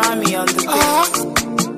Army on the beat.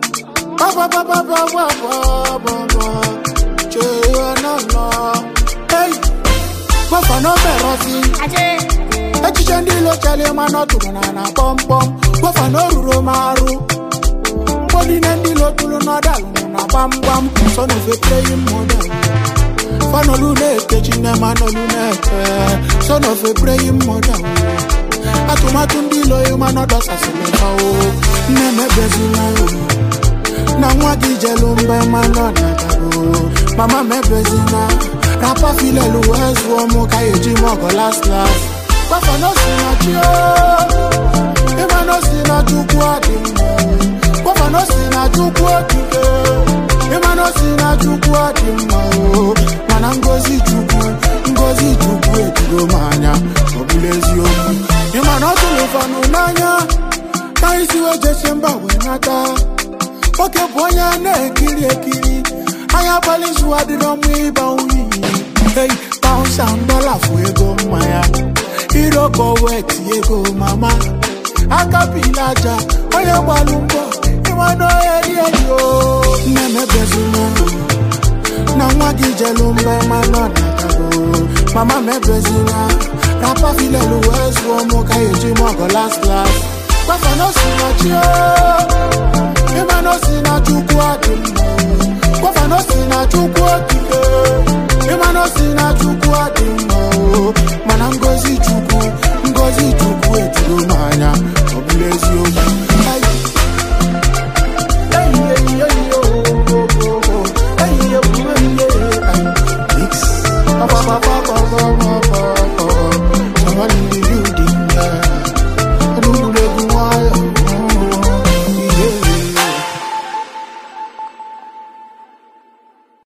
Hey, Wafa no berosi. Echichendilo chale mano tulunana pom pom. Wafa no ruro maru. Body nendilo tulunada luna bam bam. Son of a playing model. Fano luneke chinema no luneke. Son of a praying model. Atumatundilo yumano dosa selema o. Neme bezina. Na mwagi jelumbe manona tabu. Mama me bezina. Rapa file luwes womo kayeji mogo last. Wafa no sina Ima no sina chukwa dimo. Wafa no sina chukwa dike. Ima no sina chukwa dimo. Mana ngozi chukwu etigo manya. Obulezi oku. Ima no tulufanu nanya. Kaisi weje shemba wenata. Oke bonya ne ekiri. Aya balizu adiromu iba uyi. Hey, pounds and dollar fuego maya. Iroko wet yego mama. Akapilaja, oya balumbo. Imano yo. Neme bezuna. Na mwagi jelumbe manona tabu. Mama me bezina. Rapa file luwes womo kayeji mogo last. Wafa no sina chio. Imano sina chukwa dimo. Wafa no sina chukwa dike. Imano sina chukwa dimo. Mana ngozi chukwu etigo manya. Obulezi oku.